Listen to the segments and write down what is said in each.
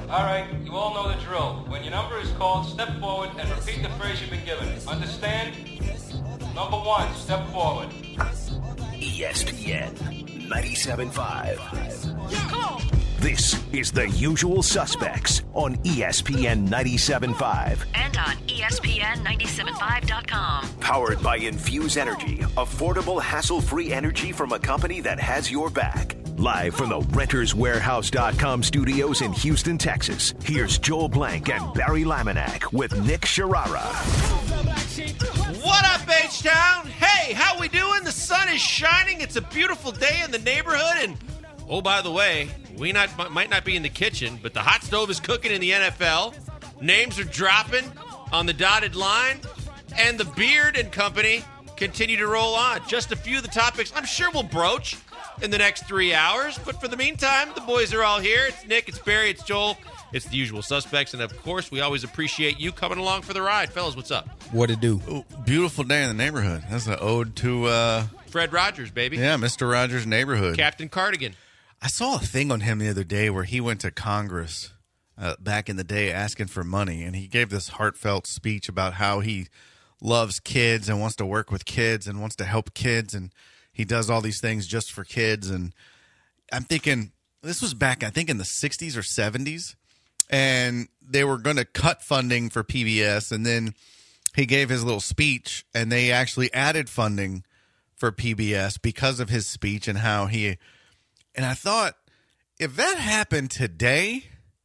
All right, you all know the drill. When your number is called, step forward and repeat the phrase you've been given. Understand? Number 1, step forward. ESPN 97.5. This is The Usual Suspects on ESPN 97.5. And on ESPN975.com. Powered by Infuse Energy, affordable, hassle-free energy from a company that has your back. Live from the RentersWarehouse.com studios in Houston, Texas, here's Joel Blank and Barry Laminack with Nick Sharara. What up, H-Town? Hey, how we doing? The sun is shining. It's a beautiful day in the neighborhood. And, oh, by the way, we might not be in the kitchen, but the hot stove is cooking in the NFL. Names are dropping on the dotted line. And the Beard and Company continue to roll on. Just a few of the topics I'm sure we'll broach in the next 3 hours. But for the meantime, the boys are all here. It's Nick, it's Barry, it's Joel. It's The Usual Suspects. And, of course, we always appreciate you coming along for the ride. Fellas, what's up? What it do? Ooh, beautiful day in the neighborhood. That's an ode to... Fred Rogers, baby. Yeah, Mr. Rogers' neighborhood. Captain Cardigan. I saw a thing on him the other day where he went to Congress back in the day asking for money, and he gave this heartfelt speech about how he loves kids and wants to work with kids and wants to help kids, and he does all these things just for kids. And I'm thinking, this was back, I think, in the 60s or 70s, and they were going to cut funding for PBS, and then he gave his little speech, and they actually added funding for PBS because of his speech and how he... And I thought, if that happened today,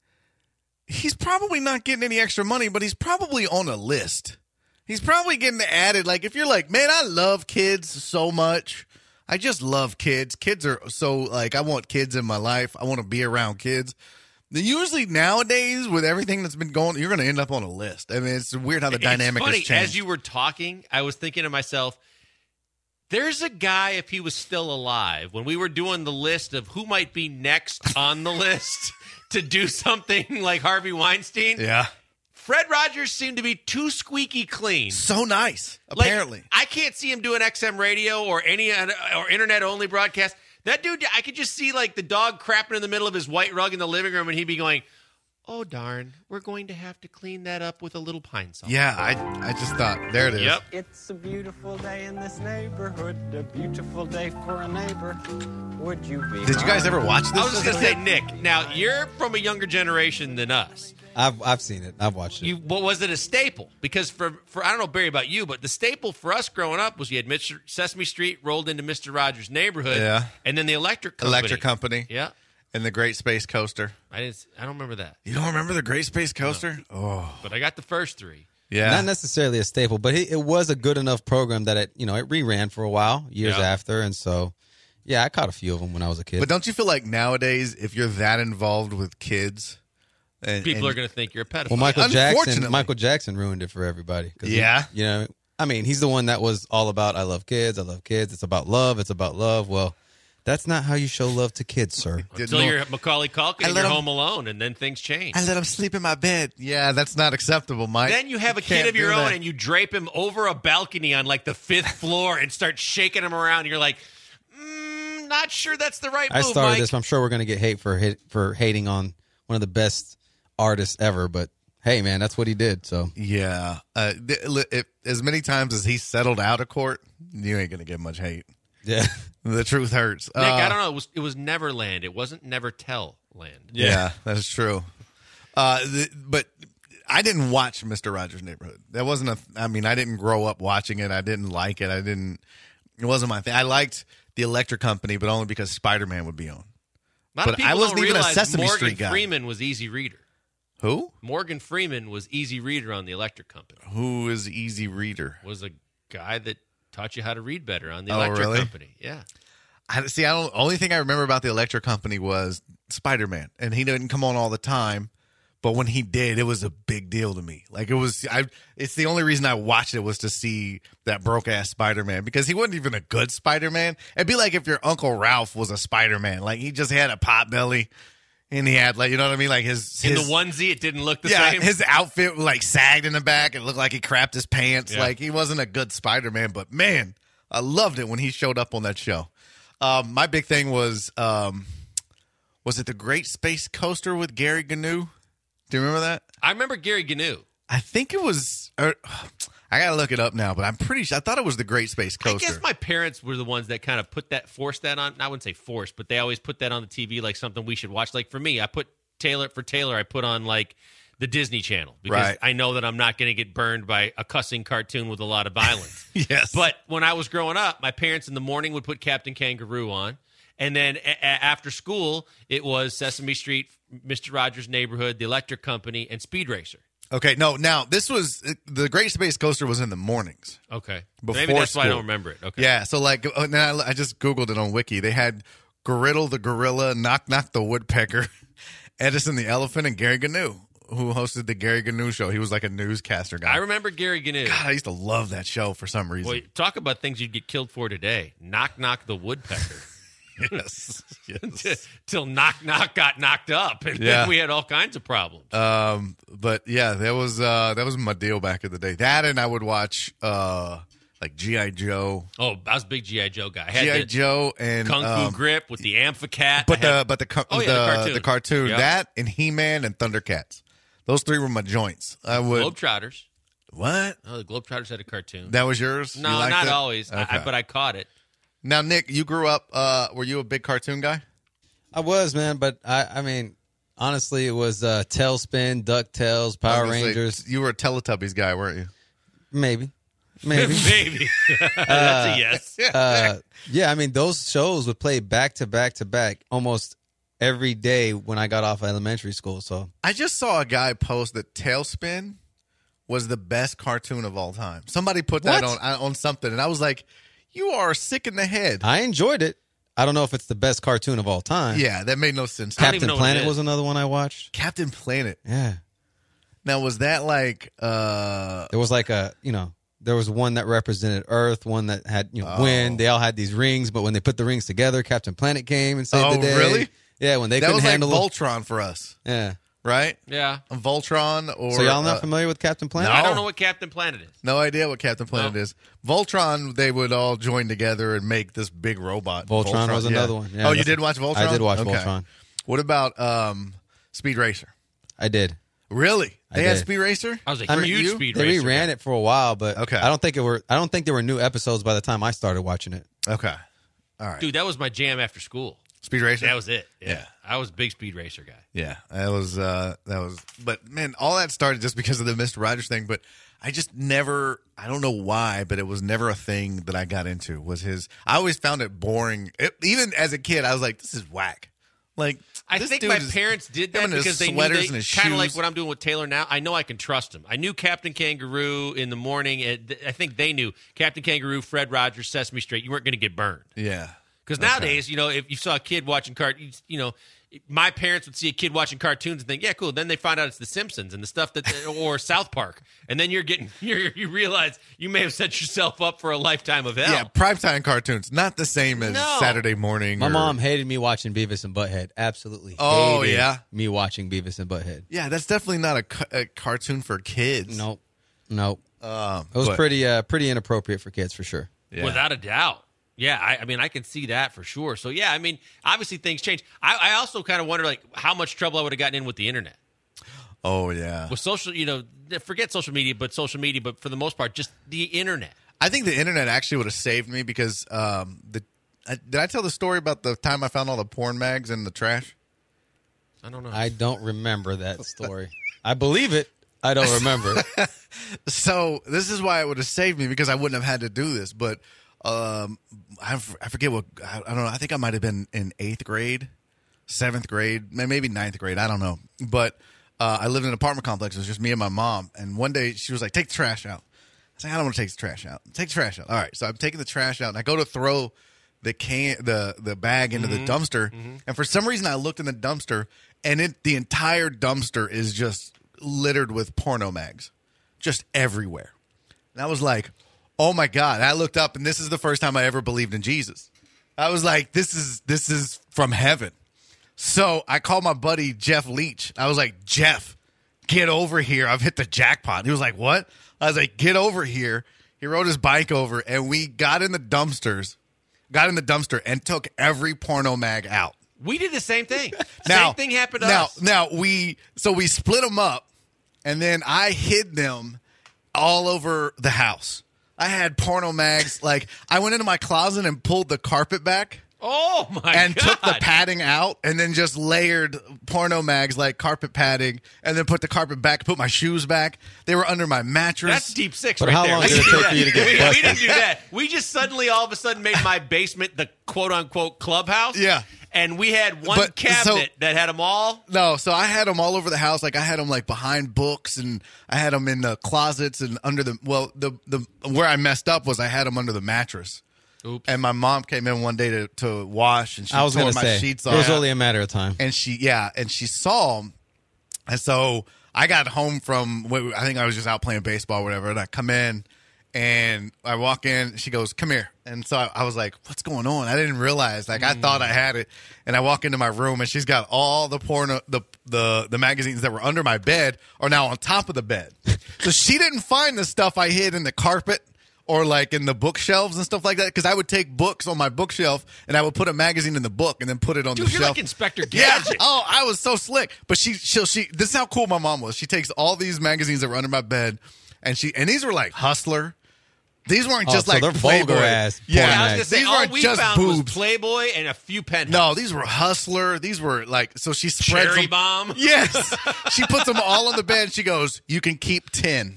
he's probably not getting any extra money, but he's probably on a list. He's probably getting added. Like, if you're like, man, I love kids so much. I just love kids. Kids are so, like, I want kids in my life. I want to be around kids. Usually nowadays, with everything that's been going, you're going to end up on a list. I mean, it's weird how the dynamic has changed. As you were talking, I was thinking to myself, there's a guy, if he was still alive, when we were doing the list of who might be next on the list to do something like Harvey Weinstein. Yeah. Fred Rogers seemed to be too squeaky clean. So nice, apparently. Like, I can't see him doing XM radio or any or internet-only broadcast. That dude, I could just see like the dog crapping in the middle of his white rug in the living room, and he'd be going, oh, darn, we're going to have to clean that up with a little pine salt. Yeah, I just thought, there it is. Yep. It's a beautiful day in this neighborhood, a beautiful day for a neighbor. Would you be? Did you guys ever watch this? I was just going to say, Nick, now you're from a younger generation than us. I've seen it. I've watched it. What was it a staple? Because for I don't know, Barry, about you, but the staple for us growing up was you had Sesame Street rolled into Mr. Rogers' neighborhood, Yeah. and then the Electric Company. Electric Company. Yeah. And the Great Space Coaster. I don't remember that. You don't remember the Great Space Coaster? No. Oh. But I got the first three. Yeah. Not necessarily a staple, but it was a good enough program that it reran for a while, years after, and so, yeah, I caught a few of them when I was a kid. But don't you feel like nowadays, if you're that involved with kids... People are going to think you're a pedophile. Well, Michael Jackson ruined it for everybody. Yeah. I mean, he's the one that was all about, I love kids, it's about love, Well, that's not how you show love to kids, sir. Until you're Macaulay Culkin and you're home alone, and then things change. I let him sleep in my bed. Yeah, that's not acceptable, Mike. Then you have a kid of your own, and you drape him over a balcony on, like, the 5th floor and start shaking him around. And you're like, not sure that's the right move, I started Mike. this, but I'm sure we're going to get hate for hating on one of the best artists ever, but hey, man, that's what he did. So yeah, as many times as he settled out of court, you ain't gonna get much hate. Yeah, the truth hurts. Nick, I don't know. It was Neverland. It wasn't Nevertell Land. Yeah, that's true. But I didn't watch Mr. Rogers' Neighborhood. That wasn't I didn't grow up watching it. I didn't like it. It wasn't my thing. I liked the Electric Company, but only because Spider-Man would be on. A lot of people I wasn't don't even a realize Sesame Morgan Street guy. Freeman was Easy Reader. Who? Morgan Freeman was Easy Reader on the Electric Company. Who is Easy Reader? Was a guy that taught you how to read better on the Electric Company. Yeah. Only thing I remember about the Electric Company was Spider-Man, and he didn't come on all the time. But when he did, it was a big deal to me. Like it's the only reason I watched it was to see that broke ass Spider-Man, because he wasn't even a good Spider-Man. It'd be like if your Uncle Ralph was a Spider-Man. Like he just had a pot belly, and he had, like, you know what I mean, like his in the onesie, it didn't look the same. His outfit like sagged in the back. It looked like he crapped his pants. Yeah. Like he wasn't a good Spider-Man. But man, I loved it when he showed up on that show. My big thing was it the Great Space Coaster with Gary Gnu? Do you remember that? I remember Gary Gnu. I think it was. I gotta look it up now, but I'm pretty sure. I thought it was the Great Space Coaster. I guess my parents were the ones that kind of forced that on. I wouldn't say forced, but they always put that on the TV like something we should watch. Like for me, I put Taylor, I put on like the Disney Channel because Right. I know that I'm not going to get burned by a cussing cartoon with a lot of violence. Yes. But when I was growing up, my parents in the morning would put Captain Kangaroo on. And then after school, it was Sesame Street, Mr. Rogers' Neighborhood, The Electric Company, and Speed Racer. Okay, no. Now this was the Great Space Coaster was in the mornings. Okay. Before Maybe that's why I school. don't remember it. Okay. Yeah, so like now I just Googled it on Wiki. They had Griddle the Gorilla, Knock Knock the Woodpecker, Edison the Elephant, and Gary Gnu, who hosted the Gary Gnu show. He was like a newscaster guy. I remember Gary Gnu. God, I used to love that show for some reason. Boy, talk about things you'd get killed for today. Knock Knock the Woodpecker. Yes. Yes. Till Knock Knock got knocked up. And Yeah. then we had all kinds of problems. But yeah, that was my deal back in the day. That and I would watch like G.I. Joe. Oh, I was a big G.I. Joe guy. I had G.I. the Joe and Kung Fu Grip with the Amphicat. But I had- the cartoon. cartoon. Yep. That and He-Man and Thundercats. Those three were my joints. I would Globetrotters. What? Oh, the Globetrotters had a cartoon. That was yours? No, You liked not it? always. Okay. But I caught it. Now, Nick, you grew up. Were you a big cartoon guy? I was, man, but I mean, honestly, it was Tailspin, DuckTales, I Power was gonna say, Rangers. you were a Teletubbies guy, weren't you? Maybe. Maybe. That's a yes. Yeah, I mean, those shows would play back to back to back almost every day when I got off elementary school. So I just saw a guy post that Tailspin was the best cartoon of all time. Somebody put that What? on something, and I was like, "You are sick in the head." I enjoyed it. I don't know if it's the best cartoon of all time. Yeah, that made no sense. don't even Captain know what it Planet is. was another one I watched. Captain Planet. Yeah. Now, was that like? There was like there was one that represented Earth, one that had wind. They all had these rings, but when they put the rings together, Captain Planet came and saved Oh, the day. really? Yeah, when they that couldn't was like handle Voltron for us, Yeah. right? Yeah. Voltron or So y'all not familiar with Captain Planet? no. I don't know what Captain Planet is. No idea what Captain Planet No. is. Voltron, they would all join together and make this big robot. Voltron was another one. Yeah, oh, you that's- did watch Voltron? I did watch Okay. Voltron. What about Speed Racer? I did. Really? I They had did. Speed Racer? I was a I mean, huge you- Speed They Racer reran guy. it for a while, but Okay. I don't think there were new episodes by the time I started watching it. Okay. All right. Dude, that was my jam after school. Speed Racer? That was it. Yeah. I was a big Speed Racer guy. Yeah, that was. But man, all that started just because of the Mr. Rogers thing. But I just never. I don't know why, but it was never a thing that I got into. Was his? I always found it boring. Even as a kid, I was like, "This is whack." Like I this think dude my is- parents did him that in his because they knew sweaters they and his kind of like shoes. what I'm doing with Taylor now. I know I can trust him. I knew Captain Kangaroo in the morning. I think they knew Captain Kangaroo, Fred Rogers, Sesame Street. You weren't going to get burned. Yeah, Because nowadays, if you saw a kid watching cartoons, my parents would see a kid watching cartoons and think, yeah, cool. Then they find out it's The Simpsons and the stuff or South Park. And then you realize you may have set yourself up for a lifetime of hell. yeah. Primetime cartoons, not the same as No. Saturday morning. My or- mom hated me watching Beavis and Butthead. Absolutely. Oh, hated yeah? me watching Beavis and Butthead. Yeah, that's definitely not a cartoon for kids. Nope. It was but- pretty inappropriate for kids for sure. Yeah. Without a doubt. Yeah, I mean, I can see that for sure. So, yeah, I mean, obviously things change. I also kind of wonder, like, how much trouble I would have gotten in with the internet. Oh yeah. With social, forget social media, but for the most part, just the internet. I think the internet actually would have saved me because did I tell the story about the time I found all the porn mags in the trash? I don't know. I don't remember that story. I believe it. I don't remember. So this is why it would have saved me because I wouldn't have had to do this. But I forget what I don't know. I think I might have been in 8th grade, 7th grade, maybe 9th grade. I don't know. But I lived in an apartment complex. It was just me and my mom. And one day she was like, "Take the trash out." I was like, "I don't want to take the trash out." Take the trash out. All right. So I'm taking the trash out, and I go to throw the bag into the dumpster, and for some reason I looked in the dumpster, and the entire dumpster is just littered with porno mags, just everywhere. And I was like, "Oh my God!" And I looked up, and this is the first time I ever believed in Jesus. I was like, "This is from heaven." So I called my buddy Jeff Leach. I was like, "Jeff, get over here! I've hit the jackpot." He was like, "What?" I was like, "Get over here." He rode his bike over, and we got in the dumpster and took every porno mag out. We did the same thing. Now, Same thing happened to us. Now we split them up, and then I hid them all over the house. I had porno mags. Like, I went into my closet and pulled the carpet back. Oh, my And God. took the padding out and then just layered porno mags like carpet padding and then put the carpet back, put my shoes back. They were under my mattress. That's deep six But right how there. long We did it didn't do take for you to get that. We busted? didn't do that. We just suddenly, all of a sudden, made my basement the quote-unquote clubhouse. Yeah. And we had one But, cabinet that had them all. No, so I had them all over the house. Like, I had them like behind books, and I had them in the closets and under the where I messed up was I had them under the mattress. Oops. And my mom came in one day to wash, and she I was tore going to my say, sheets it off. was only a matter of time. And she saw them. And so I got home from, I think I was just out playing baseball or whatever, and I come in, and I walk in, she goes, come here. And so I was like, what's going on? I didn't realize. Like, I thought I had it. And I walk into my room, and she's got all the porno, the magazines that were under my bed are now on top of the bed. So she didn't find the stuff I hid in the carpet or like in the bookshelves and stuff like that, because I would take books on my bookshelf and I would put a magazine in the book and then put it on Dude, the you're shelf. like Inspector Yeah. Gadget. Oh, I was so slick. But she this is how cool my mom was. She takes all these magazines that were under my bed, and these were like Hustler. These weren't just so like they're Playboy. vulgar-ass Yeah, I was porn going to say, these all weren't we just found was boobs. Playboy and a few penthouse. No, these were Hustler. These were like, so she spreads Cherry them. Bomb. Yes. She puts them all on the bed. She goes, you can keep 10.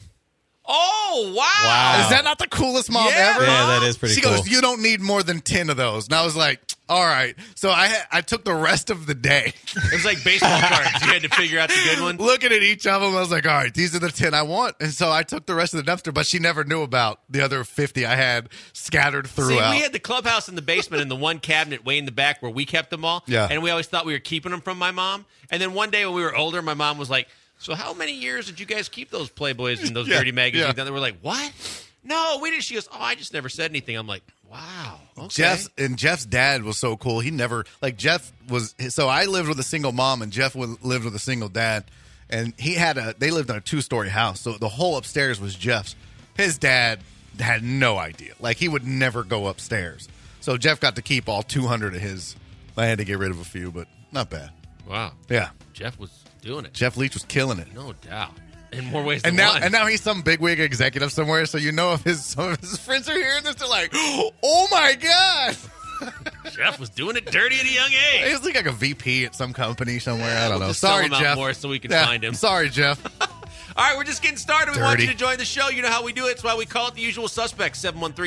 Oh, wow. Wow. Is that not the coolest mom Yeah, ever? Yeah, that is pretty She cool. goes, you don't need more than 10 of those. And I was like, all right. So I took the rest of the day It was like baseball cards. You had to figure out the good one. looking at each of them. I was like, all right, these are the 10 I want. And so I took the rest of the dumpster, but she never knew about the other 50 I had scattered See, throughout. we had the clubhouse in the basement and the one cabinet way in the back where we kept them all. Yeah. And we always thought we were keeping them from my mom. And then one day when we were older, my mom was like, so how many years did you guys keep those Playboys and those Yeah, dirty magazines? yeah. And they were like, what? No, we didn't. She goes, oh, I just never said anything. I'm like, wow. Okay. Jeff's dad was so cool. He never, like, Jeff was, so I lived with a single mom and Jeff lived with a single dad. And they lived in a 2-story house. So the whole upstairs was Jeff's. His dad had no idea. Like, he would never go upstairs. So Jeff got to keep all 200 of his. I had to get rid of a few, but not bad. Wow. Yeah. Jeff was doing it. Jeff Leach was killing it. No doubt. In more ways than And one. now he's some bigwig executive somewhere. So you know if some of his friends are hearing this, they're like, "Oh my god, Jeff was doing it dirty at a young age. he's like a VP at some company somewhere." I don't know. Just sell Sorry, him out Jeff. more so we can Yeah, find him. Sorry, Jeff. All right, we're just getting started. We want you Dirty. to join the show. You know how we do it. It's why we call it The Usual Suspects,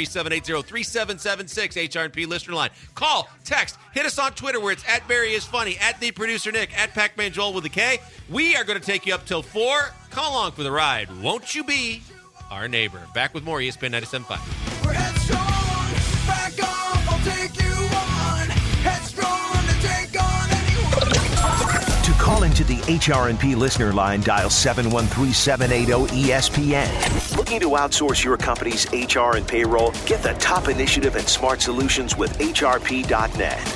713-780-3776, HRP listener line. Call, text, hit us on Twitter where it's at Barry is Funny, at The Producer Nick, at Pac-Man Joel with a K. We are going to take you up till 4. Come along for the ride. Won't you be our neighbor? Back with more ESPN 97.5. We're headstrong, back off, I'll take you on. Headstrong to take on anyone. To call into the HRNP listener line, dial 713-780-ESPN. Looking to outsource your company's HR and payroll? Get the top initiative and smart solutions with HRP.net.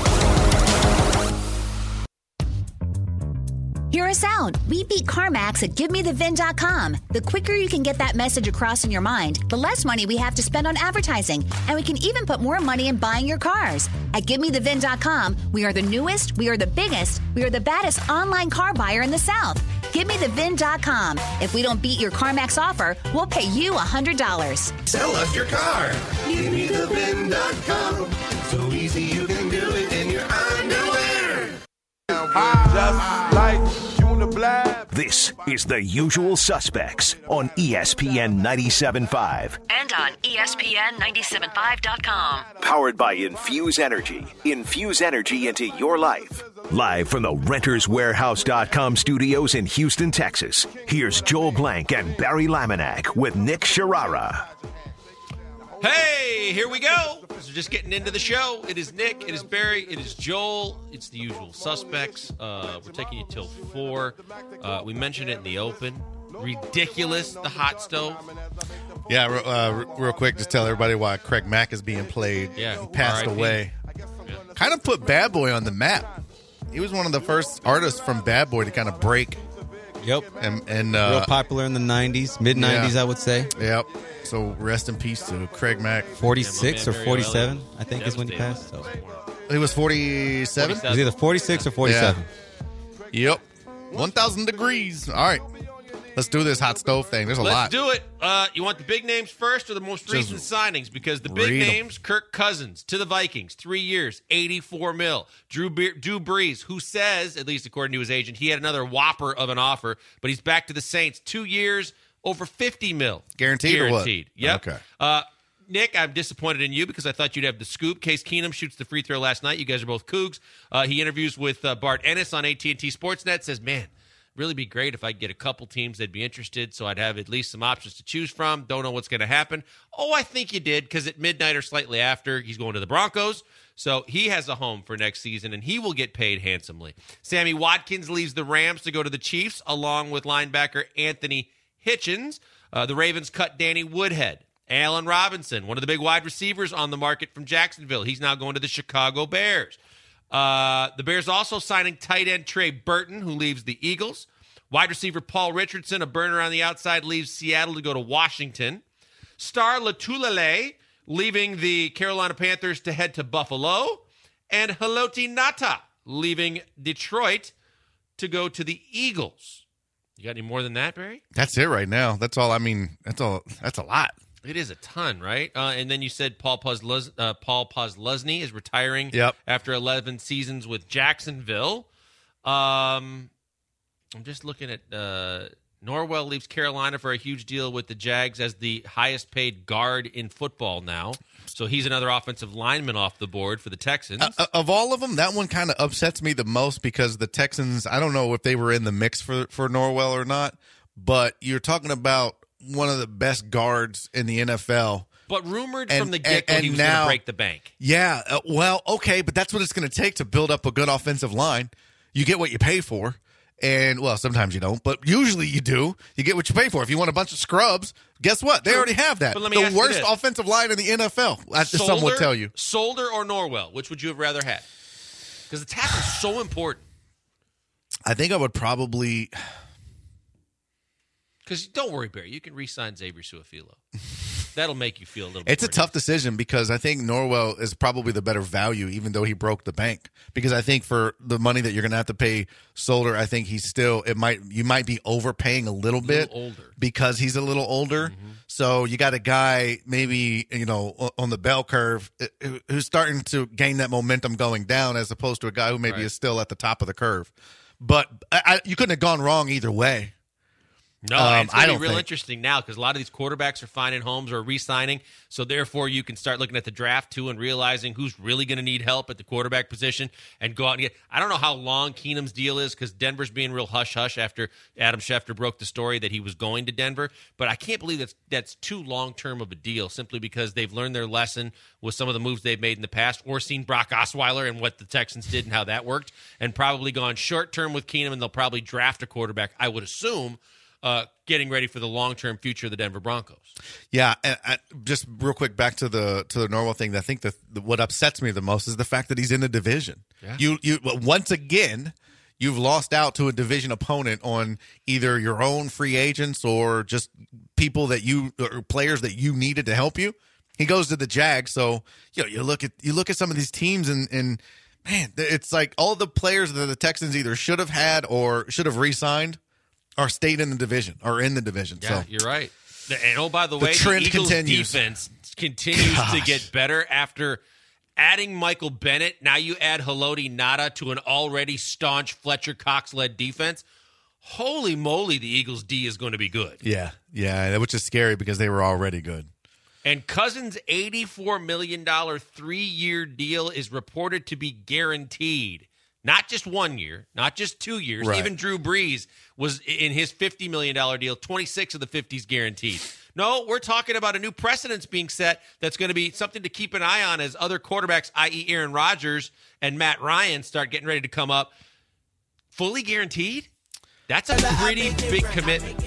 Hear us out. We beat CarMax at GiveMeTheVin.com. The quicker you can get that message across in your mind, the less money we have to spend on advertising. And we can even put more money in buying your cars. At GiveMeTheVin.com, we are the newest, we are the biggest, we are the baddest online car buyer in the South. GiveMeTheVin.com. If we don't beat your CarMax offer, we'll pay you $100. Sell us your car. GiveMeTheVin.com. So easy you can do it in your underwear. Just like Junior Blab. This is The Usual Suspects on ESPN 97.5. And on ESPN975.com. Powered by Infuse Energy. Infuse energy into your life. Live from the RentersWarehouse.com studios in Houston, Texas. Here's Joel Blank and Barry Laminack with Nick Sharara. Hey, here we go. So just getting into the show. It is Nick. It is Barry. It is Joel. It's The Usual Suspects. We're taking you till 4. We mentioned it in the open. Ridiculous, the hot stove. Yeah, real quick, just tell everybody why Craig Mack is being played. Yeah, He passed R.I.P. away. Kind of put Bad Boy on the map. He was one of the first artists from Bad Boy to kind of break. Yep. And Real popular in the 90s, mid-90s, yeah. I would say. Yep. So rest in peace to Craig Mack. 46 Yeah, or my man, Barry 47, Elliott. I think is when he Devastating. passed. So. He was 47? It was either 46 or 47. Yep. 1,000 degrees. All right. Let's do this hot stove thing. There's a lot. Let's do it. You want the big names first or the most recent signings? Because the big names, Kirk Cousins to the Vikings, 3 years, $84 million. Drew Brees, who says, at least according to his agent, he had another whopper of an offer, but he's back to the Saints, 2 years, over $50 million. Guaranteed or what? Yep. Okay. Nick, I'm disappointed in you because I thought you'd have the scoop. Case Keenum shoots the free throw last night. You guys are both Cougs. He interviews with Bart Ennis on AT&T Sportsnet, says, man, really be great if I could get a couple teams that'd be interested so I'd have at least some options to choose from. Don't know what's going to happen. Oh, I think you did because at midnight or slightly after, he's going to the Broncos. So he has a home for next season, and he will get paid handsomely. Sammy Watkins leaves the Rams to go to the Chiefs along with linebacker Anthony Hitchens. The Ravens cut Danny Woodhead. Allen Robinson, one of the big wide receivers on the market from Jacksonville. He's now going to the Chicago Bears. The Bears also signing tight end Trey Burton, who leaves the Eagles. Wide receiver Paul Richardson, a burner on the outside, leaves Seattle to go to Washington. Star Latulele leaving the Carolina Panthers to head to Buffalo. And Haloti Ngata leaving Detroit to go to the Eagles. You got any more than that, Barry? That's it right now. That's all. I mean, that's a lot. It is a ton, right? And then you said Paul Posluszny is retiring after 11 seasons with Jacksonville. I'm just looking at Norwell leaves Carolina for a huge deal with the Jags as the highest paid guard in football now. So he's another offensive lineman off the board for the Texans. Of all of them, that one kind of upsets me the most because the Texans, I don't know if they were in the mix for Norwell or not, but you're talking about one of the best guards in the NFL. But rumored from the get-go he was going to break the bank. Yeah, well, okay, but that's what it's going to take to build up a good offensive line. You get what you pay for. And, well, sometimes you don't, but usually you do. You get what you pay for. If you want a bunch of scrubs, guess what? They already have that. But let me ask the you worst this. offensive line in the NFL, some would tell you. Solder or Norwell? Which would you have rather had? Because the tackle is so important. I think I would probably... Because don't worry, Barry. You can re-sign Xavier Su'a-Filo. That'll make you feel a little bit It's a tough decision because I think Norwell is probably the better value, even though he broke the bank. Because I think for the money that you're going to have to pay Solder, I think he's still you might be overpaying a little bit older. Because he's a little older. Mm-hmm. So you got a guy maybe on the bell curve who's starting to gain that momentum going down, as opposed to a guy who maybe is still at the top of the curve. But you couldn't have gone wrong either way. No, it's going to be real interesting now because a lot of these quarterbacks are finding homes or re-signing. So, therefore, you can start looking at the draft, too, and realizing who's really going to need help at the quarterback position and go out and get – I don't know how long Keenum's deal is because Denver's being real hush-hush after Adam Schefter broke the story that he was going to Denver. But I can't believe that's too long-term of a deal simply because they've learned their lesson with some of the moves they've made in the past or seen Brock Osweiler and what the Texans did and how that worked and probably gone short-term with Keenum, and they'll probably draft a quarterback, I would assume, getting ready for the long-term future of the Denver Broncos. Yeah, and just real quick back to the Norwell thing. I think what upsets me the most is the fact that he's in the division. Yeah. You once again, you've lost out to a division opponent on either your own free agents or just people or players that you needed to help you. He goes to the Jags, so you look at some of these teams and man, it's like all the players that the Texans either should have had or should have re-signed are stayed in the division or in the division. Yeah, so you're right. And by the way, trend the Eagles continues. defense continues to get better after adding Michael Bennett. Now you add Haloti Ngata to an already staunch Fletcher Cox-led defense. Holy moly, the Eagles' D is going to be good. Yeah, which is scary because they were already good. And Cousins' $84 million 3-year deal is reported to be guaranteed. Not just 1 year, not just 2 years. Right. Even Drew Brees was in his $50 million deal, 26 of the 50s guaranteed. No, we're talking about a new precedence being set that's going to be something to keep an eye on as other quarterbacks, i.e. Aaron Rodgers and Matt Ryan, start getting ready to come up. Fully guaranteed? That's a pretty big commitment.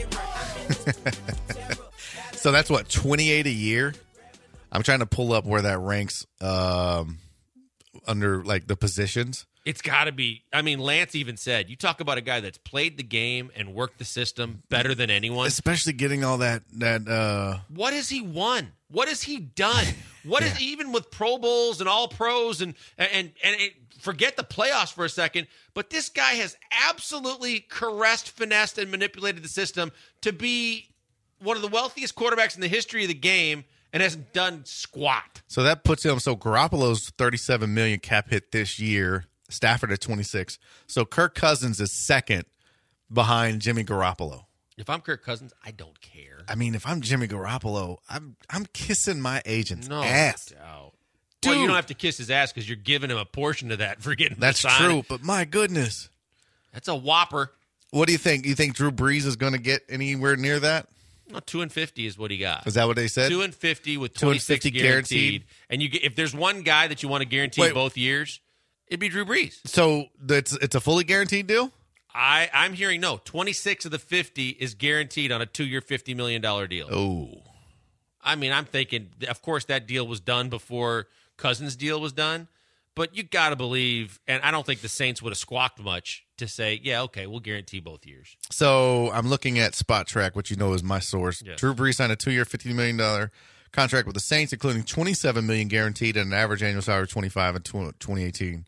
So that's what, 28 a year? I'm trying to pull up where that ranks under like the positions. It's got to be. I mean, Lance even said, you talk about a guy that's played the game and worked the system better than anyone. Especially getting all that. What has he won? What has he done? What is even with Pro Bowls and All Pros and forget the playoffs for a second, but this guy has absolutely caressed, finessed, and manipulated the system to be one of the wealthiest quarterbacks in the history of the game and hasn't done squat. So that puts him. So Garoppolo's $37 million cap hit this year. Stafford at 26. So Kirk Cousins is second behind Jimmy Garoppolo. If I'm Kirk Cousins, I don't care. I mean, if I'm Jimmy Garoppolo, I'm kissing my agent's no ass. Doubt. Dude. Well, you don't have to kiss his ass because you're giving him a portion of that for getting That's the sign. true, but my goodness. That's a whopper. What do you think? You think Drew Brees is going to get anywhere near that? No, 250 is what he got. Is that what they said? 250 with 26 guaranteed. And you get, if there's one guy that you want to guarantee both years, it'd be Drew Brees. So it's a fully guaranteed deal? I'm hearing no. 26 of the 50 is guaranteed on a 2-year, $50 million deal. Oh. I mean, I'm thinking, of course, that deal was done before Cousins' deal was done. But you got to believe, and I don't think the Saints would have squawked much to say, yeah, okay, we'll guarantee both years. So I'm looking at Spot Track, which you know is my source. Yes. Drew Brees signed a 2-year, $50 million contract with the Saints, including $27 million guaranteed and an average annual salary of $25 in 2018.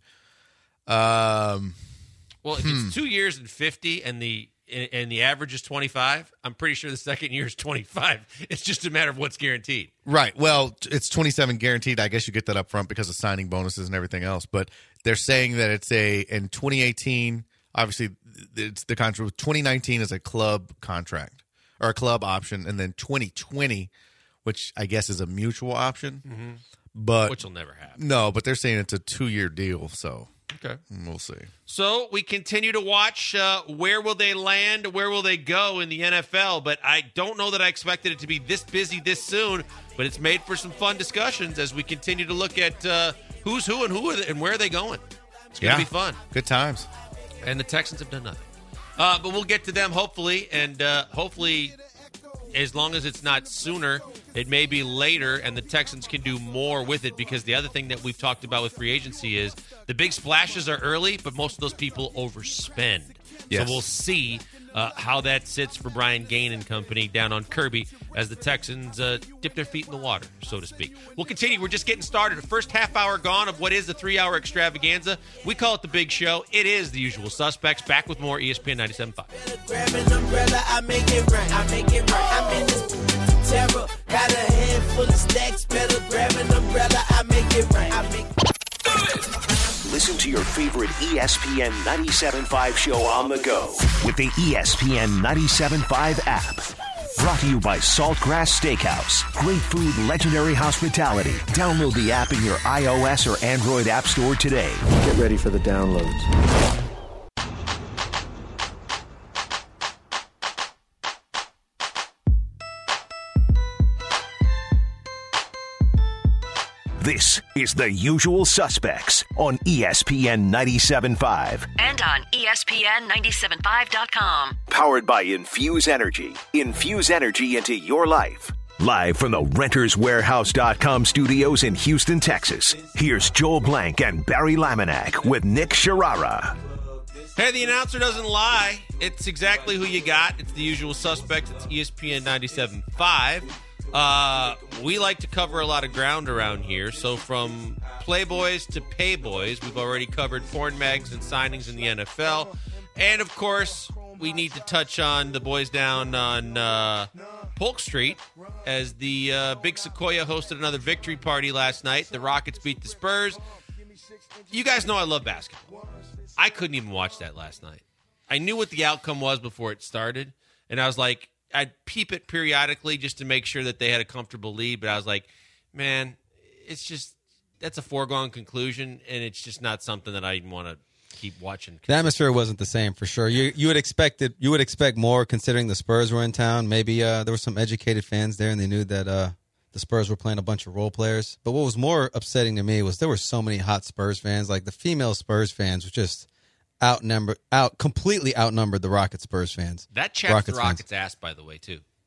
Well, if it's 2 years and 50 and the average is 25, I'm pretty sure the second year is 25. It's just a matter of what's guaranteed. Right. Well, it's 27 guaranteed. I guess you get that up front because of signing bonuses and everything else. But they're saying that it's in 2018, obviously it's the contract. 2019 is a club contract or a club option, and then 2020, which I guess is a mutual option. But which will never happen. No, but they're saying it's a 2-year deal, so okay, we'll see. So we continue to watch where will they land, where will they go in the NFL, but I don't know that I expected it to be this busy this soon, but it's made for some fun discussions as we continue to look at who's who and where are they going. It's going to be fun. Good times. And the Texans have done nothing. But we'll get to them hopefully, and hopefully as long as it's not sooner, it may be later, and the Texans can do more with it, because the other thing that we've talked about with free agency is the big splashes are early, but most of those people overspend. Yes. So we'll see how that sits for Brian Gain and company down on Kirby as the Texans dip their feet in the water, so to speak. We'll continue. We're just getting started. The first half hour gone of what is the 3-hour extravaganza. We call it the Big Show. It is the usual suspects. Back with more ESPN 97.5. Grab an umbrella, I make it right. I'm in this terror. Got a handful of stacks. Better grab an umbrella, I make it right. Listen to your favorite ESPN 97.5 show on the go with the ESPN 97.5 app. Brought to you by Saltgrass Steakhouse. Great food, legendary hospitality. Download the app in your iOS or Android app store today. Get ready for the downloads. This is The Usual Suspects on ESPN 97.5. And on ESPN975.com. Powered by Infuse Energy. Infuse energy into your life. Live from the RentersWarehouse.com studios in Houston, Texas. Here's Joel Blank and Barry Laminack with Nick Sharara. Hey, the announcer doesn't lie. It's exactly who you got. It's The Usual Suspects. It's ESPN 97.5. We like to cover a lot of ground around here. So from Playboys to Payboys, we've already covered porn mags and signings in the NFL. And, of course, we need to touch on the boys down on Polk Street as the Big Sequoia hosted another victory party last night. The Rockets beat the Spurs. You guys know I love basketball. I couldn't even watch that last night. I knew what the outcome was before it started, and I was like, I'd peep it periodically just to make sure that they had a comfortable lead, but I was like, man, it's just, that's a foregone conclusion, and it's just not something that I even want to keep watching. The atmosphere wasn't the same for sure. You would expect more considering the Spurs were in town. Maybe there were some educated fans there, and they knew that the Spurs were playing a bunch of role players. But what was more upsetting to me was there were so many hot Spurs fans. Like the female Spurs fans were just completely outnumbered the Rocket Spurs fans. That chaps the Rockets' ass, by the way, too.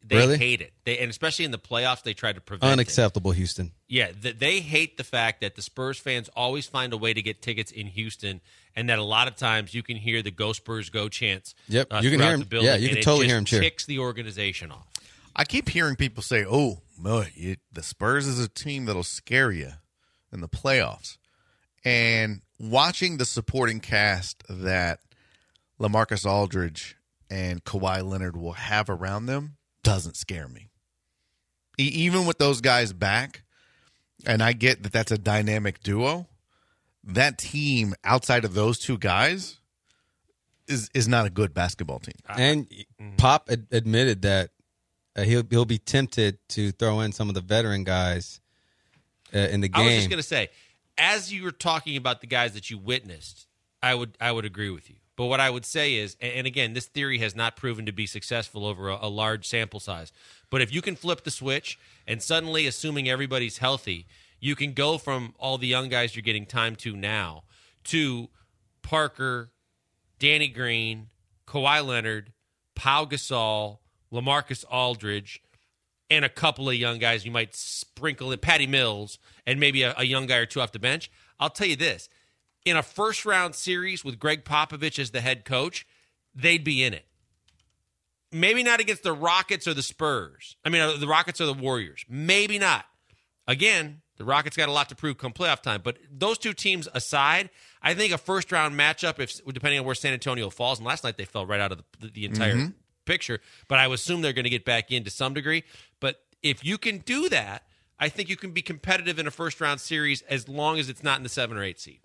They Really? hate it. And especially in the playoffs, they try to prevent Unacceptable, Houston. Yeah, they hate the fact that the Spurs fans always find a way to get tickets in Houston, and that a lot of times you can hear the "Go Spurs, Go" chants. Yep, you can throughout hear 'em. the building, Yeah, you can and totally it hear 'em cheer. Kicks the organization off. I keep hearing people say, "Oh, boy, the Spurs is a team that'll scare you in the playoffs." And watching the supporting cast that LaMarcus Aldridge and Kawhi Leonard will have around them doesn't scare me. Even with those guys back, and I get that that's a dynamic duo, that team outside of those two guys is not a good basketball team. And Pop admitted that he'll be tempted to throw in some of the veteran guys in the game. I was just going to say, as you were talking about the guys that you witnessed, I would agree with you. But what I would say is, and again, this theory has not proven to be successful over a large sample size, but if you can flip the switch and suddenly, assuming everybody's healthy, you can go from all the young guys you're getting time to now to Parker, Danny Green, Kawhi Leonard, Pau Gasol, LaMarcus Aldridge, and a couple of young guys you might sprinkle in, Patty Mills, and maybe a young guy or two off the bench. I'll tell you this. In a first-round series with Greg Popovich as the head coach, they'd be in it. Maybe not against the Rockets or the Spurs. I mean, the Rockets or the Warriors. Maybe not. Again, the Rockets got a lot to prove come playoff time. But those two teams aside, I think a first-round matchup, depending on where San Antonio falls, and last night they fell right out of the entire picture, but I would assume they're going to get back in to some degree. But if you can do that, I think you can be competitive in a first-round series as long as it's not in the 7 or 8 seed.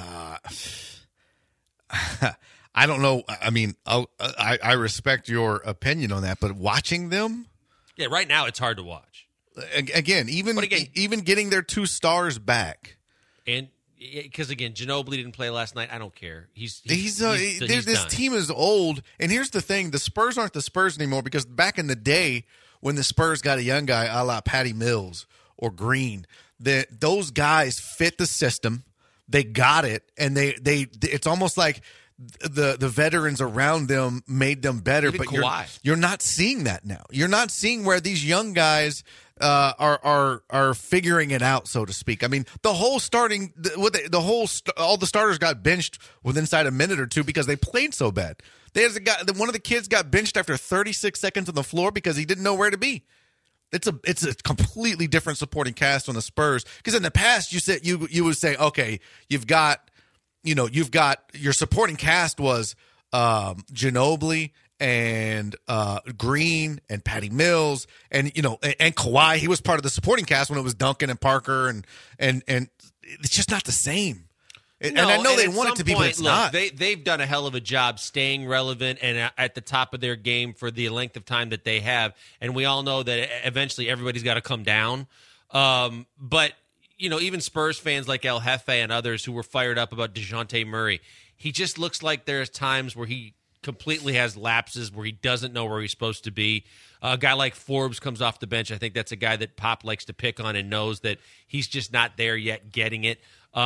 I don't know. I mean, I respect your opinion on that, but watching them, yeah, right now it's hard to watch. Again, even getting their 2 stars back, and because again, Ginobili didn't play last night. I don't care. He's this done. team is old, and here's the thing: the Spurs aren't the Spurs anymore because back in the day when the Spurs got a young guy a la Patty Mills or Green, those guys fit the system. They got it, and they it's almost like the veterans around them made them better. Even but you're not seeing that now. You're not seeing where these young guys are figuring it out, so to speak. I mean, the whole all the starters got benched within inside a minute or two because they played so bad. There's a guy, one of the kids got benched after 36 seconds on the floor because he didn't know where to be. It's a completely different supporting cast on the Spurs, because in the past you would say, okay, you've got your supporting cast was Ginobili and Green and Patty Mills and Kawhi. He was part of the supporting cast when it was Duncan and Parker and it's just not the same. And I know they want it to be, but it's not. They've done a hell of a job staying relevant and at the top of their game for the length of time that they have. And we all know that eventually everybody's got to come down. But, even Spurs fans like El Jefe and others who were fired up about DeJounte Murray, he just looks like there's times where he completely has lapses, where he doesn't know where he's supposed to be. A guy like Forbes comes off the bench. I think that's a guy that Pop likes to pick on and knows that he's just not there yet getting it.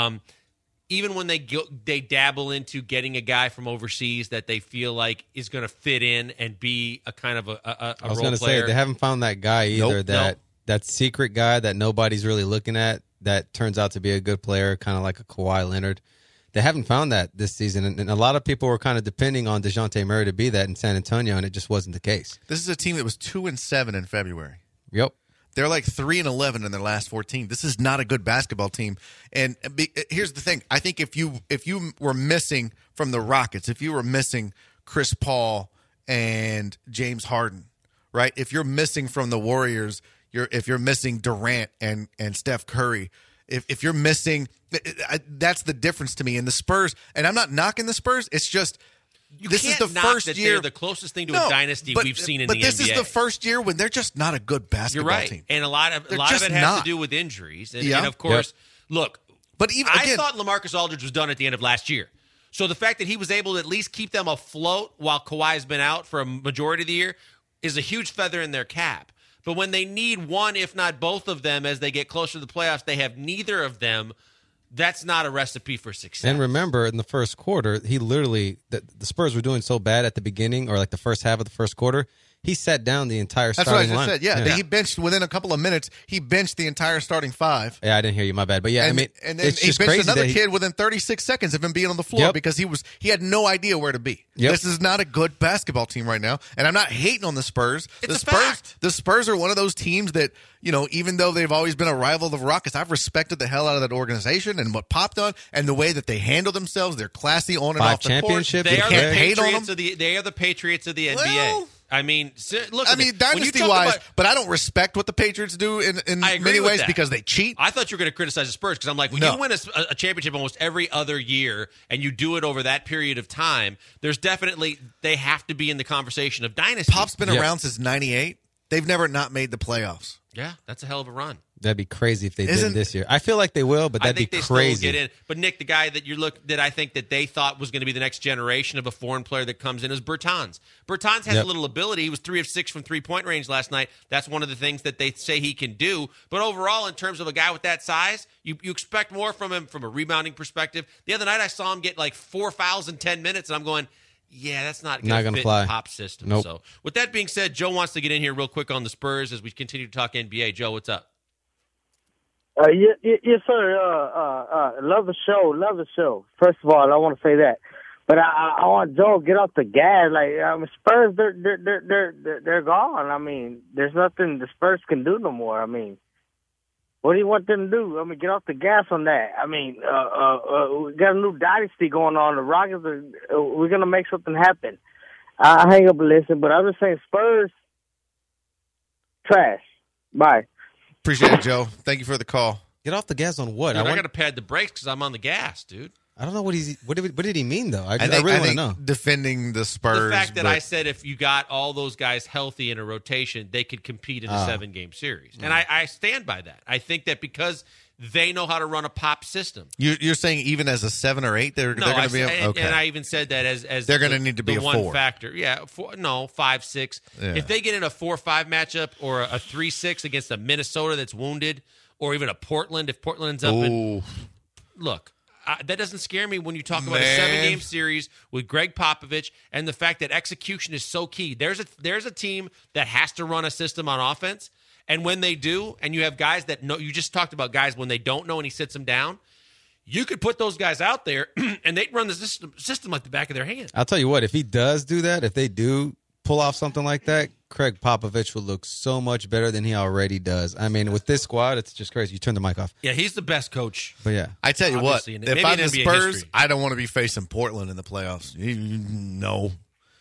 Even when they dabble into getting a guy from overseas that they feel like is going to fit in and be a kind of a role player. I was going to say, they haven't found that guy either, Nope. that secret guy that nobody's really looking at that turns out to be a good player, kind of like a Kawhi Leonard. They haven't found that this season, and a lot of people were kind of depending on DeJounte Murray to be that in San Antonio, and it just wasn't the case. This is a team that was 2-7 in February. Yep. They're like 3-11 in their last 14. This is not a good basketball team. And here's the thing: I think if you were missing from the Rockets, if you were missing Chris Paul and James Harden, right? If you're missing from the Warriors, if you're missing Durant and Steph Curry, if you're missing, that's the difference to me. And the Spurs, and I'm not knocking the Spurs. It's just. This is the first year. They're the closest thing to a dynasty we've seen in the NBA. But this is the first year when they're just not a good basketball team. And a lot of it has to do with injuries. And of course, look. But even I thought LaMarcus Aldridge was done at the end of last year. So the fact that he was able to at least keep them afloat while Kawhi's been out for a majority of the year is a huge feather in their cap. But when they need one, if not both of them, as they get closer to the playoffs, they have neither of them. That's not a recipe for success. And remember, in the first quarter, he literally the Spurs were doing so bad at the beginning, or like the first half of the first quarter, he sat down the entire That's what I starting just line. said. Yeah, he benched within a couple of minutes. He benched the entire starting 5. Yeah, I didn't hear you. My bad. But yeah, and, I mean, and then it's he just benched crazy another that kid within 36 seconds of him being on the floor because he had no idea where to be. Yep. This is not a good basketball team right now, and I'm not hating on the Spurs. It's a fact. The Spurs are one of those teams that, even though they've always been a rival of the Rockets, I've respected the hell out of that organization and what Pop done and the way that they handle themselves. They're classy on and 5 off the court. championships. They are the hate on Patriots them. they are the Patriots of the NBA. Well, I mean, look. dynasty-wise, but I don't respect what the Patriots do in I agree many with ways that. because they cheat. I thought you were going to criticize the Spurs because I'm like, when you win a championship almost every other year and you do it over that period of time, there's definitely they have to be in the conversation of dynasty. Pop's been around since '98. They've never not made the playoffs. Yeah, that's a hell of a run. That'd be crazy if they did this year. I feel like they will, but that'd be they crazy. Still get in. But Nick, the guy that I think that they thought was going to be the next generation of a foreign player that comes in is Bertans. Bertans has a little ability. He was 3 of 6 from 3-point range last night. That's one of the things that they say he can do. But overall, in terms of a guy with that size, you expect more from him from a rebounding perspective. The other night, I saw him get like 4 fouls in 10 minutes, and I'm going, yeah, that's not going to fit fly. the Pop system. Nope. So with that being said, Joe wants to get in here real quick on the Spurs as we continue to talk NBA. Joe, what's up? Yes, sir. Love the show. Love the show. First of all, I want to say that, but I want Joe to get off the gas. Like Spurs, they're gone. I mean, there's nothing the Spurs can do no more. I mean, what do you want them to do? I mean, get off the gas on that. I mean, we got a new dynasty going on. The Rockets we're gonna make something happen. I hang up and listen, but I'm just saying Spurs trash. Bye. Appreciate it, Joe. Thank you for the call. Get off the gas on what? Dude, I got to pad the brakes because I'm on the gas, dude. I don't know what did he mean though? I think, really want to know. Defending the Spurs. The fact that I said if you got all those guys healthy in a rotation, they could compete in a 7-game series, and I stand by that. I think that because they know how to run a Pop system. You're saying even as a 7 or 8, they're going to be okay. And I even said that as they're going to need to be a 1 4 factor. Yeah, 5, 6. Yeah. If they get in a 4-5 matchup or a 3-6 against a Minnesota that's wounded, or even a Portland, if Portland's up in look. That doesn't scare me when you talk about a 7-game series with Greg Popovich and the fact that execution is so key. There's a team that has to run a system on offense, and when they do, and you have guys that know, you just talked about guys when they don't know and he sits them down, you could put those guys out there and they'd run the system like the back of their hand. I'll tell you what, if he does do that, if they do pull off something like that, Craig Popovich will look so much better than he already does. I mean, with this squad, it's just crazy. You turn the mic off. Yeah, he's the best coach. But yeah. I tell you what, if I'm the Spurs, history. I don't want to be facing Portland in the playoffs. No.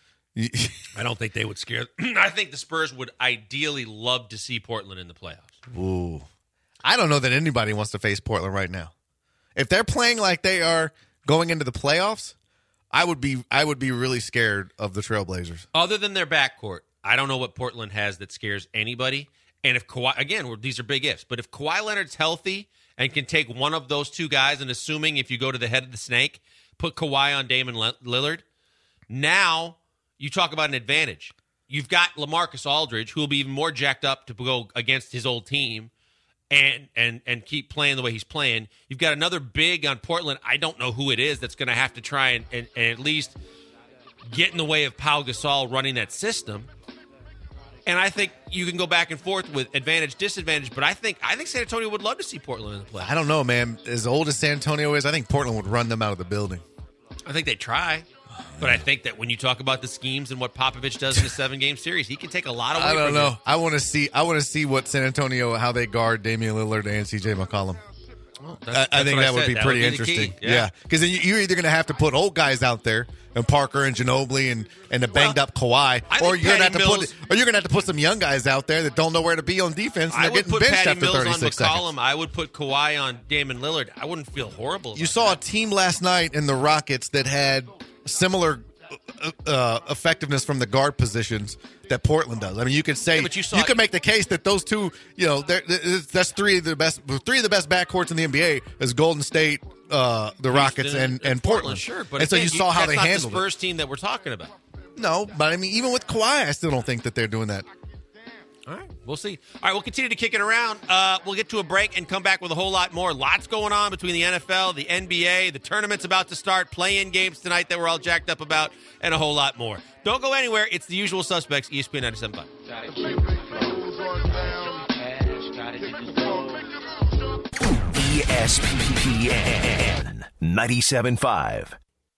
I don't think they would scare. I think the Spurs would ideally love to see Portland in the playoffs. Ooh. I don't know that anybody wants to face Portland right now. If they're playing like they are going into the playoffs, I would be really scared of the Trailblazers. Other than their backcourt, I don't know what Portland has that scares anybody. And if Kawhi, again, these are big ifs, but if Kawhi Leonard's healthy and can take one of those two guys, and assuming if you go to the head of the snake, put Kawhi on Damian Lillard, now you talk about an advantage. You've got LaMarcus Aldridge, who will be even more jacked up to go against his old team and keep playing the way he's playing. You've got another big on Portland. I don't know who it is that's going to have to try and at least get in the way of Pau Gasol running that system. And I think you can go back and forth with advantage, disadvantage, but I think San Antonio would love to see Portland in the playoffs. I don't know, man. As old as San Antonio is, I think Portland would run them out of the building. I think they try. But I think that when you talk about the schemes and what Popovich does in a 7-game series, he can take a lot away. I don't from know. him. I want to see what San Antonio, how they guard Damian Lillard and CJ McCollum. Well, I think that would be pretty interesting. Yeah, because then you're either going to have to put old guys out there, and Parker and Ginobili and the banged up Kawhi, or you're going to have to put some young guys out there that don't know where to be on defense. And I they're would getting put benched Patty after Mills 36 on McCollum. seconds. I would put Kawhi on Damian Lillard. I wouldn't feel horrible. You saw a team last night in the Rockets that had similar effectiveness from the guard positions that Portland does. I mean, you could say you could make the case that those two, that's three of the best backcourts in the NBA is Golden State, the Rockets, and Portland. Sure, but and so you saw how they handled the Spurs team that we're talking about. No, but I mean, even with Kawhi, I still don't think that they're doing that. All right, we'll see. All right, we'll continue to kick it around. We'll get to a break and come back with a whole lot more. Lots going on between the NFL, the NBA, the tournament's about to start, play-in games tonight that we're all jacked up about, and a whole lot more. Don't go anywhere. It's the usual suspects, ESPN 97.5. ESPN 97.5.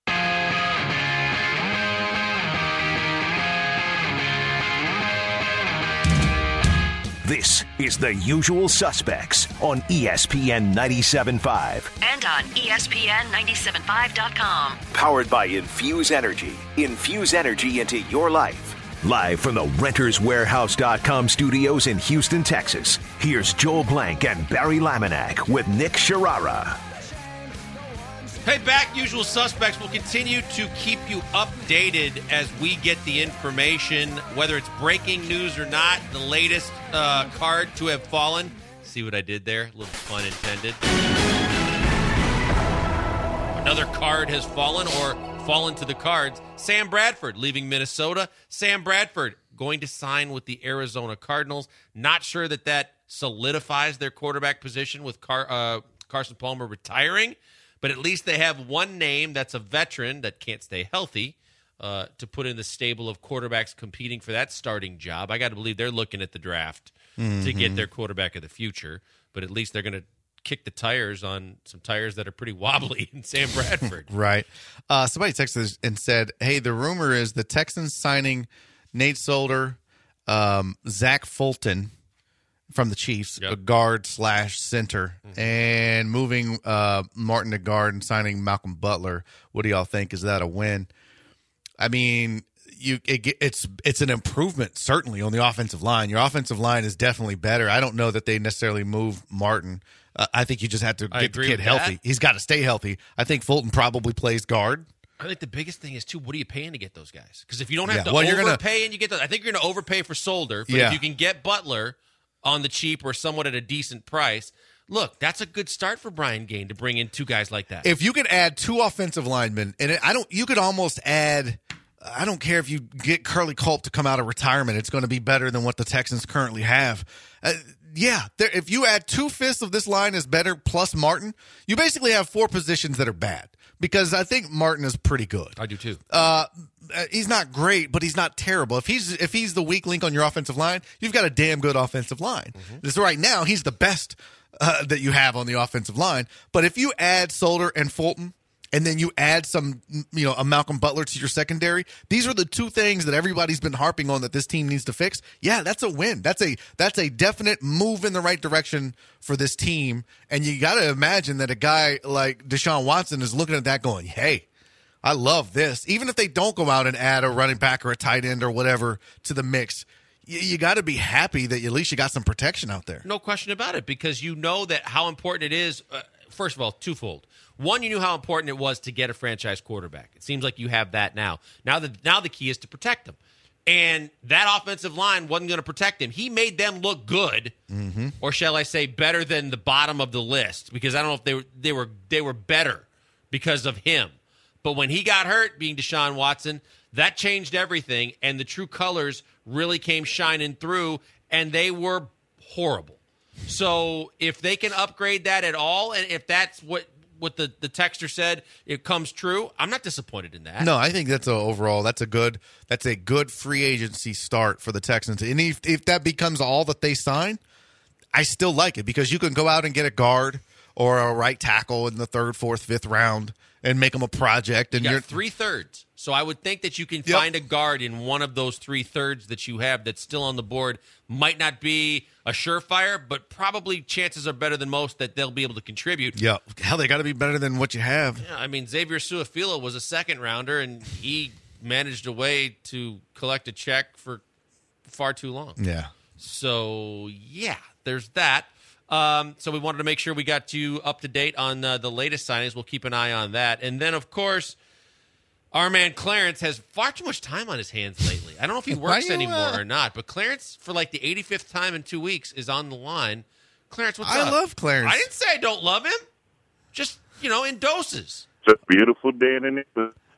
This is The Usual Suspects on ESPN 97.5. And on ESPN975.com. Powered by Infuse Energy. Infuse energy into your life. Live from the RentersWarehouse.com studios in Houston, Texas. Here's Joel Blank and Barry Laminack with Nick Sharara. Hey, back. Usual Suspects will continue to keep you updated as we get the information, whether it's breaking news or not. The latest card to have fallen. See what I did there? A little pun intended. Another card has fallen or fallen to the cards. Sam Bradford leaving Minnesota. Sam Bradford going to sign with the Arizona Cardinals. Not sure that solidifies their quarterback position with Carson Palmer retiring. But at least they have one name that's a veteran that can't stay healthy to put in the stable of quarterbacks competing for that starting job. I got to believe they're looking at the draft to get their quarterback of the future. But at least they're going to kick the tires on some tires that are pretty wobbly in Sam Bradford. Right. Somebody texted and said, hey, the rumor is the Texans signing Nate Solder, Zach Fulton, from the Chiefs, a guard/center, and moving Martin to guard and signing Malcolm Butler. What do y'all think? Is that a win? I mean, it's an improvement, certainly, on the offensive line. Your offensive line is definitely better. I don't know that they necessarily move Martin. I think you just have to get the kid healthy. He's got to stay healthy. I think Fulton probably plays guard. I think the biggest thing is, too, what are you paying to get those guys? Because if you don't have to overpay and you get those, I think you're going to overpay for Solder. But if you can get Butler on the cheap or somewhat at a decent price, look, that's a good start for Brian Gaine to bring in two guys like that. If you could add two offensive linemen, and you could almost add, I don't care if you get Curly Culp to come out of retirement, it's going to be better than what the Texans currently have. If you add 2/5 of this line is better plus Martin, you basically have four positions that are bad. Because I think Martin is pretty good. I do too. He's not great, but he's not terrible. If he's the weak link on your offensive line, you've got a damn good offensive line. So right now, he's the best that you have on the offensive line. But if you add Solder and Fulton, and then you add a Malcolm Butler to your secondary, these are the two things that everybody's been harping on that this team needs to fix. Yeah, that's a win. That's a definite move in the right direction for this team. And you got to imagine that a guy like Deshaun Watson is looking at that going, hey, I love this. Even if they don't go out and add a running back or a tight end or whatever to the mix, you got to be happy that at least you got some protection out there. No question about it, because you know that how important it is. First of all, twofold. One, you knew how important it was to get a franchise quarterback. It seems like you have that now. Now the key is to protect them. And that offensive line wasn't going to protect him. He made them look good, or shall I say better than the bottom of the list, because I don't know if they were better because of him. But when he got hurt, being Deshaun Watson, that changed everything, and the true colors really came shining through, and they were horrible. So if they can upgrade that at all, and if that's what the texter said, it comes true, I'm not disappointed in that. No, I think that's a good free agency start for the Texans. And if that becomes all that they sign, I still like it, because you can go out and get a guard or a right tackle in the 3rd, 4th, 5th round and make them a project. And you're 3/3. So I would think that you can find a guard in one of those 3/3 that you have that's still on the board. Might not be a surefire, but probably chances are better than most that they'll be able to contribute. Yeah. Hell, they got to be better than what you have. Yeah, I mean, Xavier Su'a-Filo was a 2nd-rounder, and he managed a way to collect a check for far too long. Yeah. So, yeah, there's that. So we wanted to make sure we got you up to date on the latest signings. We'll keep an eye on that. And then, of course, our man Clarence has far too much time on his hands lately. I don't know if he works anymore or not, but Clarence, for like the 85th time in 2 weeks, is on the line. Clarence, what's up? I love Clarence. I didn't say I don't love him. Just, in doses. It's a beautiful day in the neighborhood.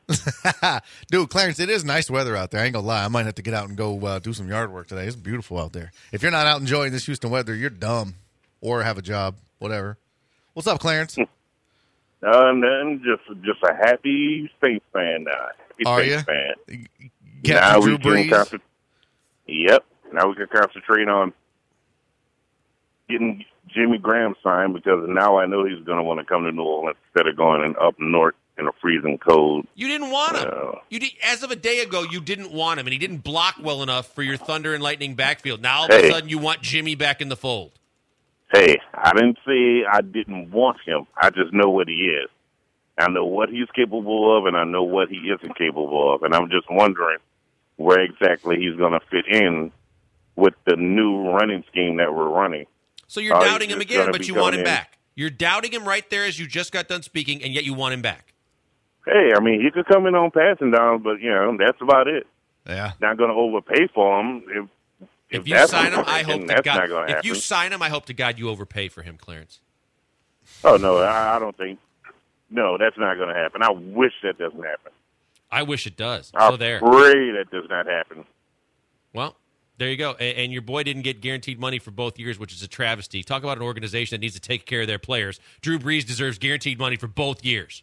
Dude, Clarence, it is nice weather out there. I ain't gonna lie. I might have to get out and go do some yard work today. It's beautiful out there. If you're not out enjoying this Houston weather, you're dumb or have a job, whatever. What's up, Clarence? Nothing. Just a happy Saints fan now. Are Saints you? fan. Captain Drew Brees? Yep. Now we can concentrate on getting Jimmy Graham signed, because now I know he's going to want to come to New Orleans instead of going up north in a freezing cold. You didn't want him. As of a day ago, you didn't want him, and he didn't block well enough for your Thunder and Lightning backfield. Now all of a sudden you want Jimmy back in the fold. Hey, I didn't say I didn't want him. I just know what he is. I know what he's capable of, and I know what he isn't capable of. And I'm just wondering where exactly he's going to fit in with the new running scheme that we're running. So you're doubting him again, but you want him back. You're doubting him right there as you just got done speaking, and yet you want him back. Hey, I mean, he could come in on passing downs, but, that's about it. Yeah. Not going to overpay for him. If you sign him, I hope to God. If if you sign him, I hope to God you overpay for him, Clarence. Oh, no, I don't think. No, that's not going to happen. I wish that doesn't happen. I wish it does. I there. pray that does not happen. Well, there you go. And your boy didn't get guaranteed money for both years, which is a travesty. Talk about an organization that needs to take care of their players. Drew Brees deserves guaranteed money for both years.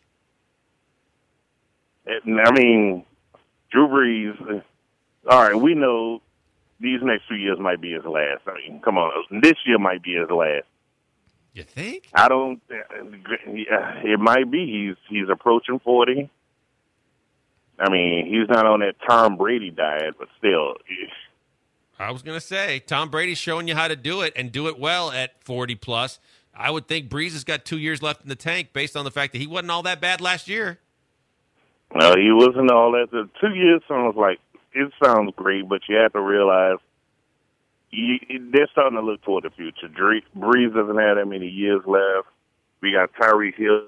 I mean, Drew Brees, all right, we know these next 2 years might be his last. I mean, come on, this year might be his last. You think? I don't. It might be. He's approaching 40. I mean, he's not on that Tom Brady diet, but still. I was going to say, Tom Brady's showing you how to do it and do it well at 40+. I would think Brees has got 2 years left in the tank based on the fact that he wasn't all that bad last year. No, he wasn't all that. The 2 years sounds great, but you have to realize they're starting to look toward the future. Brees doesn't have that many years left. We got Tyreek Hill.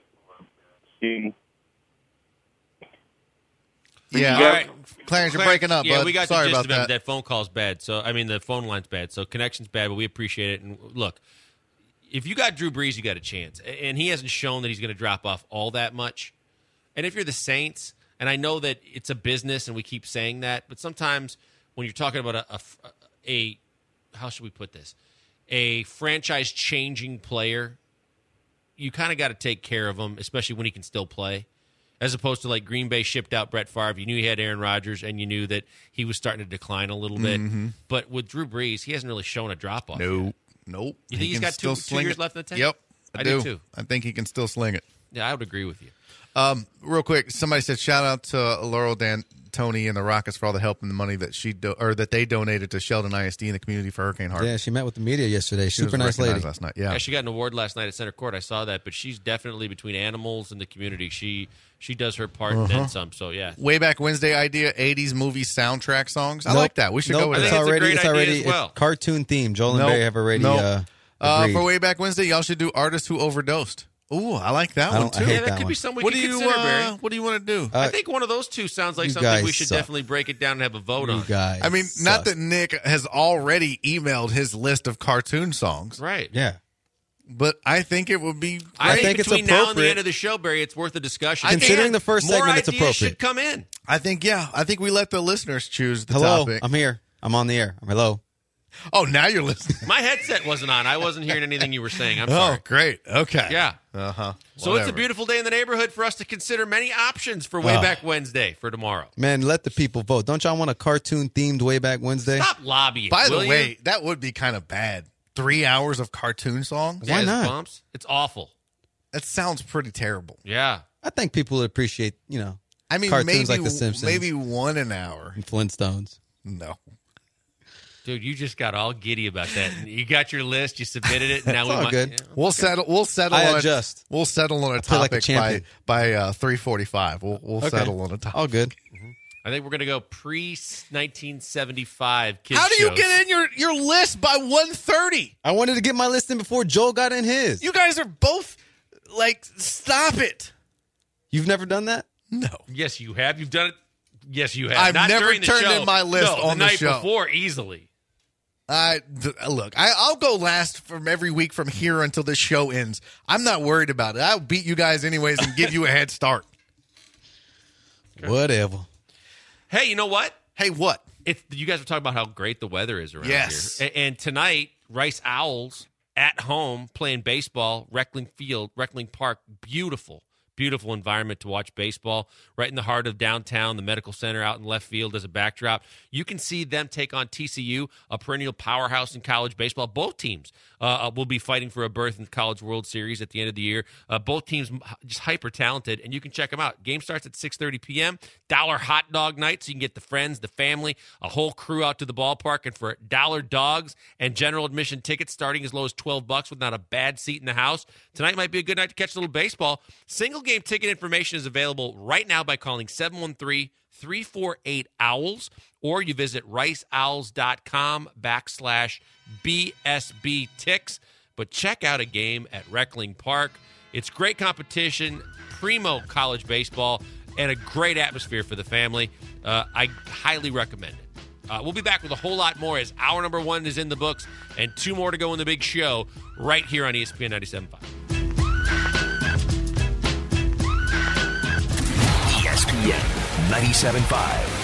Yeah, all right. Clarence, you're breaking up, Yeah, bud. we got Sorry the gist about of it. That phone call's bad. So, I mean, the phone line's bad. So, connection's bad, but we appreciate it. And look, if you got Drew Brees, you got a chance. And he hasn't shown that he's going to drop off all that much. And if you're the Saints, and I know that it's a business and we keep saying that, but sometimes when you're talking about a how should we put this, a franchise-changing player, you kind of got to take care of him, especially when he can still play, as opposed to like Green Bay shipped out Brett Favre. You knew he had Aaron Rodgers, and you knew that he was starting to decline a little bit. Mm-hmm. But with Drew Brees, he hasn't really shown a drop-off yet. Nope. You think he's got two years left in the tank? Yep, I do too. I think he can still sling it. Yeah, I would agree with you. Real quick, somebody said shout out to Laurel Tony and the Rockets for all the help and the money that that they donated to Sheldon ISD in the community for Hurricane Harvey. Yeah, she met with the media yesterday. She Super was nice lady. last night. Yeah, she got an award last night at Center Court. I saw that, but she's definitely between animals and the community. She does her part and then some. So yeah, way back Wednesday idea 80s movie soundtrack songs. I like that. We should go with that. It's already cartoon themed. Joel and Barry have already agreed. For way back Wednesday, y'all should do Artists Who Overdosed. Ooh, I like that one too. Yeah, that could be something we could consider, Barry. What do you want to do? I think one of those two sounds like something we should definitely break it down and have a vote on. I mean, not that Nick has already emailed his list of cartoon songs. Right. Yeah. But I think it would be. I think it's between appropriate. now and the end of the show, Barry, it's worth a discussion. Considering the first segment, it's more appropriate. ideas should come in. I think we let the listeners choose the Hello, topic. I'm here. I'm on the air. Hello. Oh, now you're listening. My headset wasn't on. I wasn't hearing anything you were saying. I'm sorry. Oh, great. Okay. Yeah. Uh-huh. So it's a beautiful day in the neighborhood for us to consider many options for Way Back Wednesday for tomorrow. Man, let the people vote. Don't y'all want a cartoon-themed Way Back Wednesday? Stop lobbying. By the way, that would be kind of bad. 3 hours of cartoon songs? Why not? Bumps. It's awful. That sounds pretty terrible. Yeah. I think people would appreciate, I mean, cartoons like The Simpsons. Maybe 1 an hour. And Flintstones. No. Dude, you just got all giddy about that. You got your list, you submitted it, and now we might. good. Yeah, We'll settle. I adjust. We'll settle on a play like a topic champion. by 3:45. We'll settle on a topic. All good. I think we're gonna go pre-1975 kids. How do you shows. get in your list by 1:30? I wanted to get my list in before Joel got in his. You guys are both like, stop it. You've never done that? No. Yes, you have. You've done it. Yes, you have. I've Not never during the turned show. in my list No, on the the night show. before, easily. Look, I'll go last from every week from here until this show ends. I'm not worried about it. I'll beat you guys anyways and give you a head start. Whatever. Hey, you know what? Hey, what? You guys were talking about how great the weather is around Yes. here. And tonight, Rice Owls at home playing baseball, Reckling Park. Beautiful environment to watch baseball, right in the heart of downtown, the medical center out in left field as a backdrop. You can see them take on TCU, a perennial powerhouse in college baseball. Both teams will be fighting for a berth in the College World Series at the end of the year. Both teams just hyper talented, and you can check them out. Game starts at 6:30 p.m. $1 hot dog night, so you can get the friends, the family, a whole crew out to the ballpark. And for $1 dogs and general admission tickets starting as low as $12 with not a bad seat in the house, tonight might be a good night to catch a little baseball. Single game ticket information is available right now by calling 713-348-OWLS, or you visit riceowls.com/BSB-Ticks. But check out a game at Reckling Park. It's great competition, primo college baseball, and a great atmosphere for the family. I highly recommend it. We'll be back with a whole lot more as hour number 1 is in the books and 2 more to go in the big show right here on ESPN 97.5. ESPN 97.5.